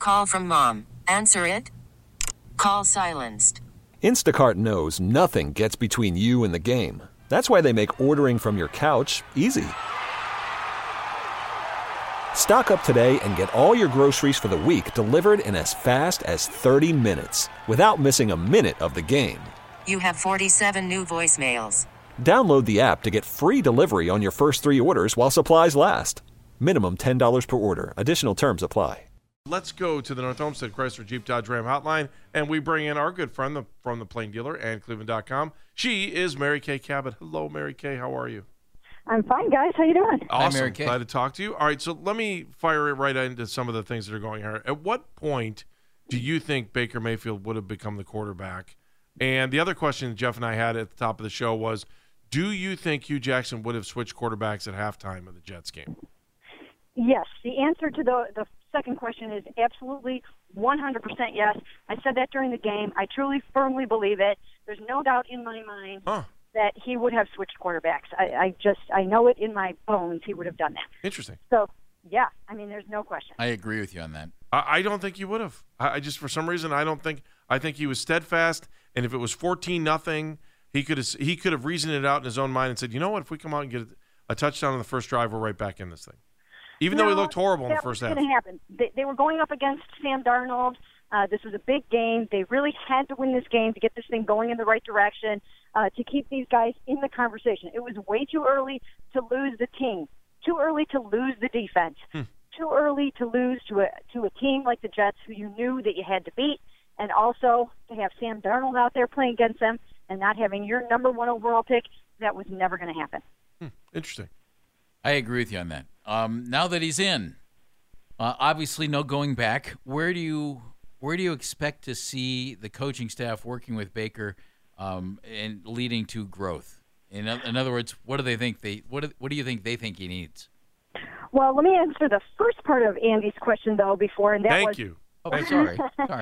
Call from mom. Answer it. Call silenced. Instacart knows nothing gets between you and the game. That's why they make ordering from your couch easy. Stock up today and get all your groceries for the week delivered in as fast as 30 minutes without missing a minute of the game. You have 47 new voicemails. Download the app to get free delivery on your first 3 orders while supplies last. Minimum $10 per order. Additional terms apply. Let's go to the North Olmsted Chrysler Jeep Dodge Ram hotline, and we bring in our good friend from the Plain Dealer and Cleveland.com. She is Mary Kay Cabot. Hello, Mary Kay. How are you? I'm fine, guys. How you doing? Awesome. Hi, Mary Kay. Glad to talk to you. All right, so let me fire it right into some of the things that are going here. At what point do you think Baker Mayfield would have become the quarterback? And the other question that Jeff and I had at the top of the show was, do you think Hugh Jackson would have switched quarterbacks at halftime of the Jets game? Yes. The answer to the second question is absolutely 100% yes. I said that during the game. I truly, firmly believe it. There's no doubt in my mind that he would have switched quarterbacks. I know it in my bones he would have done that. Interesting. So, yeah, I mean, there's no question. I agree with you on that. I don't think he would have. I just, for some reason, I think he was steadfast, and if it was 14-0, he could have reasoned it out in his own mind and said, you know what, if we come out and get a touchdown on the first drive, we're right back in this thing. Even though he looked horrible in the first half. That was going to happen. They were going up against Sam Darnold. This was a big game. They really had to win this game to get this thing going in the right direction, to keep these guys in the conversation. It was way too early to lose the team, too early to lose the defense, too early to lose to a team like the Jets who you knew that you had to beat, and also to have Sam Darnold out there playing against them and not having your number 1 overall pick. That was never going to happen. Interesting. I agree with you on that. Now that he's in, obviously no going back. Where do you expect to see the coaching staff working with Baker and leading to growth? In other words, what do they think what do you think they think he needs? Well, let me answer the first part of Andy's question though before, and that was Thank you. Oh, sorry.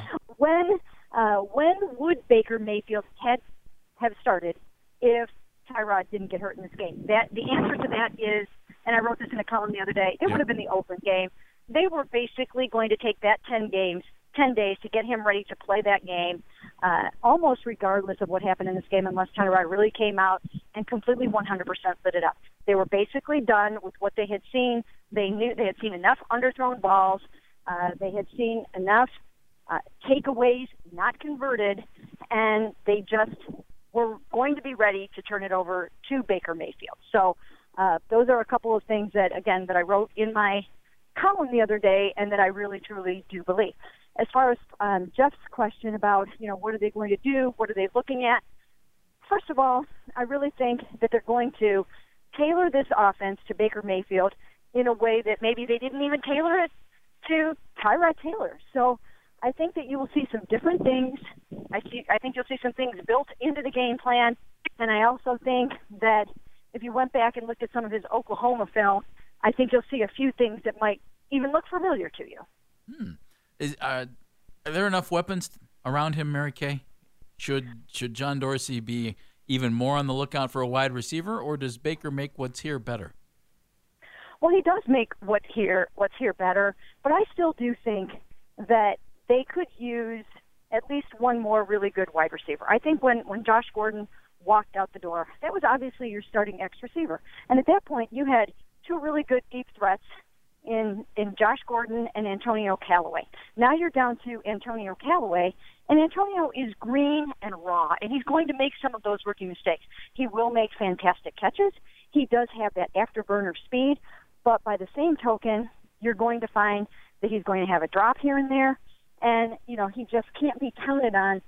When would Baker Mayfield have started if Tyrod didn't get hurt in this game? The answer to that is, and I wrote this in a column the other day, it would have been the Oakland game. They were basically going to take that 10 days to get him ready to play that game, almost regardless of what happened in this game, unless Tyrod really came out and completely 100% lit it up. They were basically done with what they had seen. They knew they had seen enough underthrown balls. They had seen enough takeaways not converted, and they just were going to be ready to turn it over to Baker Mayfield. So those are a couple of things that I wrote in my column the other day and that I really, truly do believe. As far as Jeff's question about, what are they going to do? What are they looking at? First of all, I really think that they're going to tailor this offense to Baker Mayfield in a way that maybe they didn't even tailor it to Tyrod Taylor. So I think that you will see some different things. I think you'll see some things built into the game plan. And I also think that if you went back and looked at some of his Oklahoma film, I think you'll see a few things that might even look familiar to you. Are there enough weapons around him, Mary Kay? Should John Dorsey be even more on the lookout for a wide receiver, or does Baker make what's here better? Well, he does make what's here better, but I still do think that they could use at least one more really good wide receiver. I think when Josh Gordon walked out the door, that was obviously your starting X receiver. And at that point, you had two really good deep threats in Josh Gordon and Antonio Callaway. Now you're down to Antonio Callaway, and Antonio is green and raw, and he's going to make some of those rookie mistakes. He will make fantastic catches. He does have that afterburner speed, but by the same token, you're going to find that he's going to have a drop here and there, and, he just can't be counted on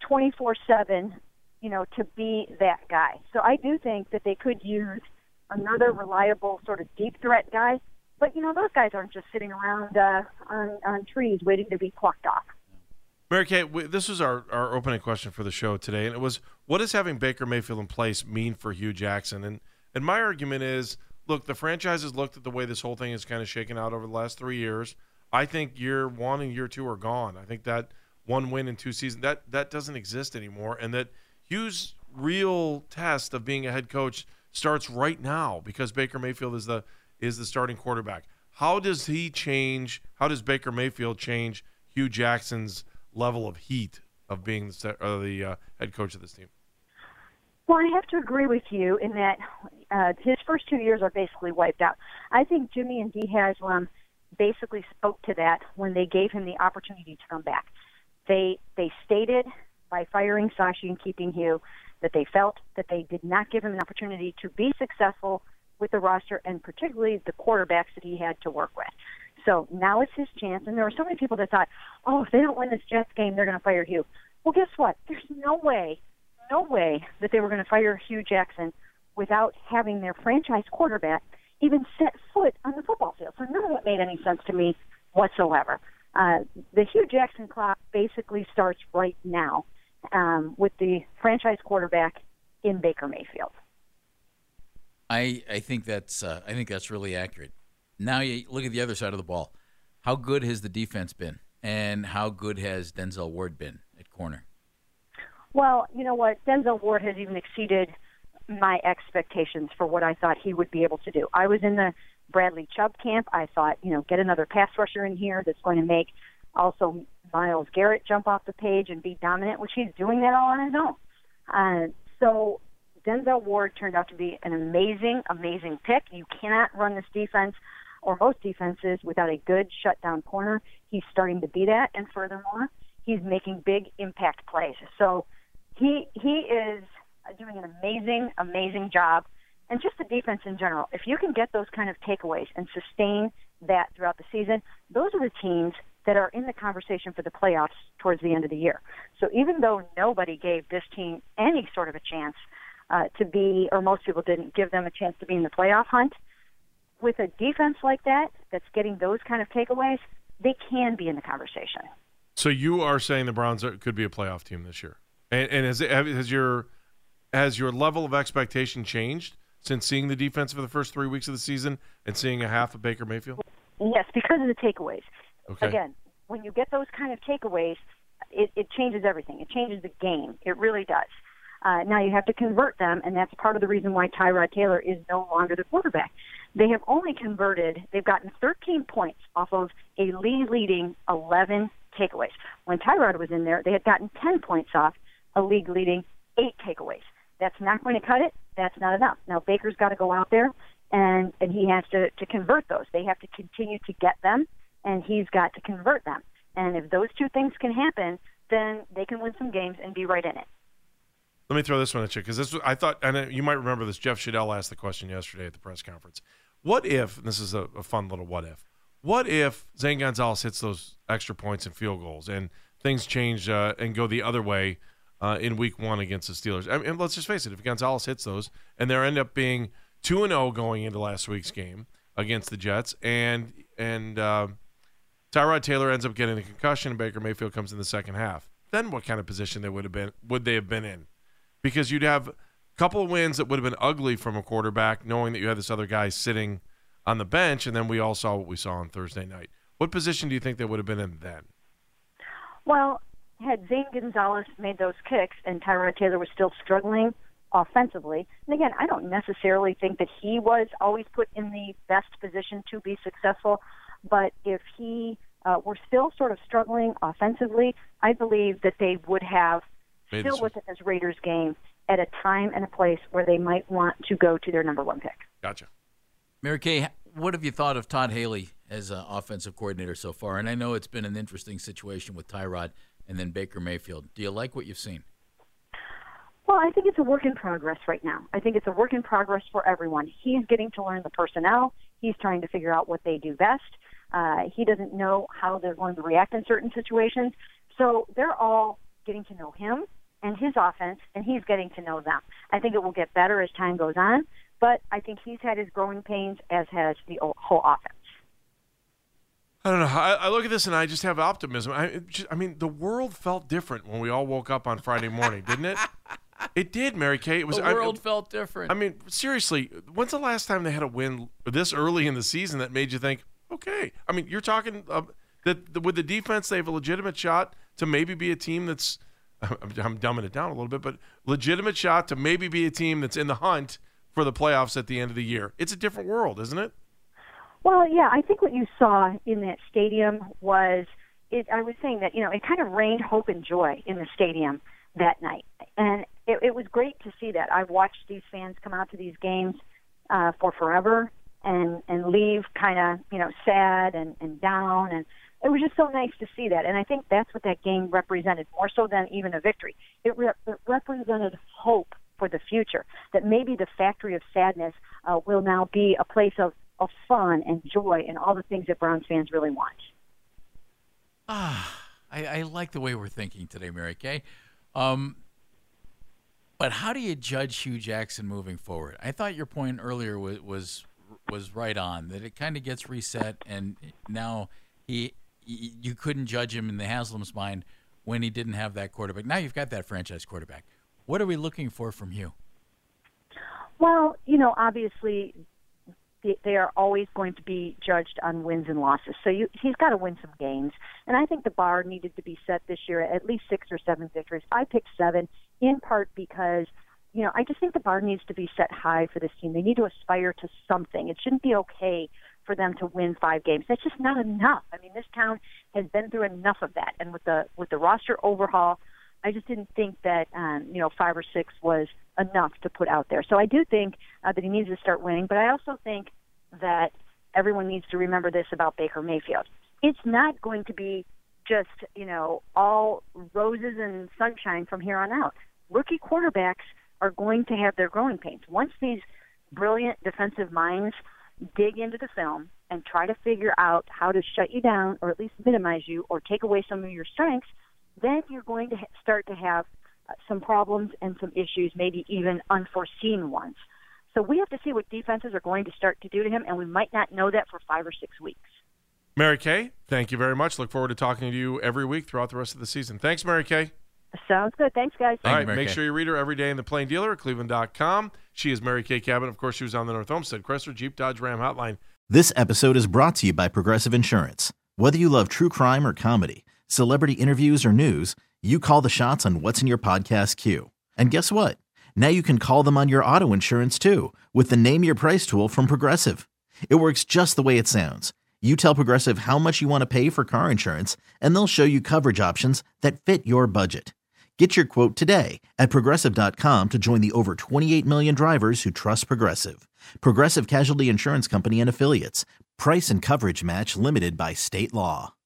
24/7, to be that guy. So I do think that they could use another reliable sort of deep threat guy, but, those guys aren't just sitting around on trees waiting to be plucked off. Mary Kay, this was our opening question for the show today, and it was, what does having Baker Mayfield in place mean for Hugh Jackson? And my argument is, look, the franchise has looked at the way this whole thing is kind of shaken out over the last 3 years. I think year one and year two are gone. I think that one win in 2 seasons, that doesn't exist anymore, and that Hugh's real test of being a head coach starts right now because Baker Mayfield is the starting quarterback. How does Baker Mayfield change Hugh Jackson's level of heat of being the head coach of this team? Well, I have to agree with you in that his first 2 years are basically wiped out. I think Jimmy and Dee Haslam basically spoke to that when they gave him the opportunity to come back. They stated by firing Sashi and keeping Hugh that they felt that they did not give him an opportunity to be successful with the roster and particularly the quarterbacks that he had to work with. So now it's his chance, and there were so many people that thought, oh, if they don't win this Jets game, they're going to fire Hugh. Well, guess what? There's no way that they were going to fire Hugh Jackson without having their franchise quarterback even set foot on the football field. So none of it made any sense to me whatsoever. The Hugh Jackson clock basically starts right now with the franchise quarterback in Baker Mayfield. I think that's really accurate. Now you look at the other side of the ball. How good has the defense been, and how good has Denzel Ward been at corner? Well, you know what? Denzel Ward has even exceeded my expectations for what I thought he would be able to do. I was in the Bradley Chubb camp. I thought, get another pass rusher in here that's going to make also Myles Garrett jump off the page and be dominant, which he's doing that all on his own. So Denzel Ward turned out to be an amazing, amazing pick. You cannot run this defense or most defenses without a good shutdown corner. He's starting to be that, and furthermore, he's making big impact plays. So he is doing an amazing, amazing job. And just the defense in general, if you can get those kind of takeaways and sustain that throughout the season, those are the teams that are in the conversation for the playoffs towards the end of the year. So even though nobody gave this team any sort of a chance to be, or most people didn't give them a chance to be in the playoff hunt, with a defense like that that's getting those kind of takeaways, they can be in the conversation. So you are saying the Browns could be a playoff team this year, and has your level of expectation changed since seeing the defense for the first 3 weeks of the season and seeing a half of Baker Mayfield? Yes, because of the takeaways. Okay. Again, when you get those kind of takeaways, it changes everything. It changes the game. It really does. Now you have to convert them, and that's part of the reason why Tyrod Taylor is no longer the quarterback. They have only they've gotten 13 points off of a league-leading 11 takeaways. When Tyrod was in there, they had gotten 10 points off a league-leading 8 takeaways. That's not going to cut it. That's not enough. Now Baker's got to go out there, and he has to convert those. They have to continue to get them, and he's got to convert them. And if those two things can happen, then they can win some games and be right in it. Let me throw this one at you, because I thought, and you might remember this, Jeff Shadell asked the question yesterday at the press conference. What if, and this is a fun little what if Zane Gonzalez hits those extra points and field goals and things change and go the other way in week 1 against the Steelers? I mean, let's just face it, if Gonzalez hits those and they end up being 2-0 going into last week's game against the Jets, and Tyrod Taylor ends up getting a concussion and Baker Mayfield comes in the second half, then what kind of position would they have been in? Because you'd have a couple of wins that would have been ugly from a quarterback, knowing that you had this other guy sitting on the bench, and then we all saw what we saw on Thursday night. What position do you think they would have been in then? Well, had Zane Gonzalez made those kicks and Tyrod Taylor was still struggling offensively, and again, I don't necessarily think that he was always put in the best position to be successful, but if he were still sort of struggling offensively, I believe that they would have still within this Raiders game at a time and a place where they might want to go to their number 1 pick. Gotcha. Mary Kay, what have you thought of Todd Haley as an offensive coordinator so far? And I know it's been an interesting situation with Tyrod and then Baker Mayfield. Do you like what you've seen? Well, I think it's a work in progress right now. I think it's a work in progress for everyone. He's getting to learn the personnel. He's trying to figure out what they do best. He doesn't know how they're going to react in certain situations. So they're all getting to know him and his offense, and he's getting to know them. I think it will get better as time goes on, but I think he's had his growing pains, as has the whole offense. I don't know. I look at this and I just have optimism. I mean, the world felt different when we all woke up on Friday morning, didn't it? It did, Mary Kay. The world felt different. I mean, seriously, when's the last time they had a win this early in the season that made you think, okay? I mean, you're talking that with the defense, they have a legitimate shot to maybe be a team that's, I'm dumbing it down a little bit, but legitimate shot to maybe be a team that's in the hunt for the playoffs at the end of the year. It's a different world, isn't it? Well, yeah, I think what you saw in that stadium was I was saying that, it kind of rained hope and joy in the stadium that night. And it was great to see that. I've watched these fans come out to these games for forever and leave kind of, sad and down. And it was just so nice to see that. And I think that's what that game represented, more so than even a victory. It represented hope for the future, that maybe the factory of sadness will now be a place of fun and joy and all the things that Browns fans really want. I like the way we're thinking today, Mary Kay. But how do you judge Hugh Jackson moving forward? I thought your point earlier was right on, that it kind of gets reset, and now you couldn't judge him in the Haslam's mind when he didn't have that quarterback. Now you've got that franchise quarterback. What are we looking for from Hugh? Well, obviously they are always going to be judged on wins and losses. So he's got to win some games. And I think the bar needed to be set this year at least 6 or 7 victories. I picked 7, in part because, I just think the bar needs to be set high for this team. They need to aspire to something. It shouldn't be okay for them to win 5 games. That's just not enough. I mean, this town has been through enough of that. And with the roster overhaul, I just didn't think that 5 or 6 was enough to put out there. So I do think that he needs to start winning, but I also think that everyone needs to remember this about Baker Mayfield. It's not going to be just, all roses and sunshine from here on out. Rookie quarterbacks are going to have their growing pains. Once these brilliant defensive minds dig into the film and try to figure out how to shut you down or at least minimize you or take away some of your strengths, then you're going to start to have some problems and some issues, maybe even unforeseen ones. So we have to see what defenses are going to start to do to him, and we might not know that for 5 or 6 weeks. Mary Kay, thank you very much. Look forward to talking to you every week throughout the rest of the season. Thanks, Mary Kay. Sounds good. Thanks, guys. All right, make sure you read her every day in the Plain Dealer at Cleveland.com. She is Mary Kay Cabot. Of course, she was on the North Olmsted Chrysler Jeep Dodge Ram hotline. This episode is brought to you by Progressive Insurance. Whether you love true crime or comedy, celebrity interviews or news, you call the shots on what's in your podcast queue. And guess what? Now you can call them on your auto insurance too with the Name Your Price tool from Progressive. It works just the way it sounds. You tell Progressive how much you want to pay for car insurance, and they'll show you coverage options that fit your budget. Get your quote today at Progressive.com to join the over 28 million drivers who trust Progressive. Progressive Casualty Insurance Company and Affiliates. Price and coverage match limited by state law.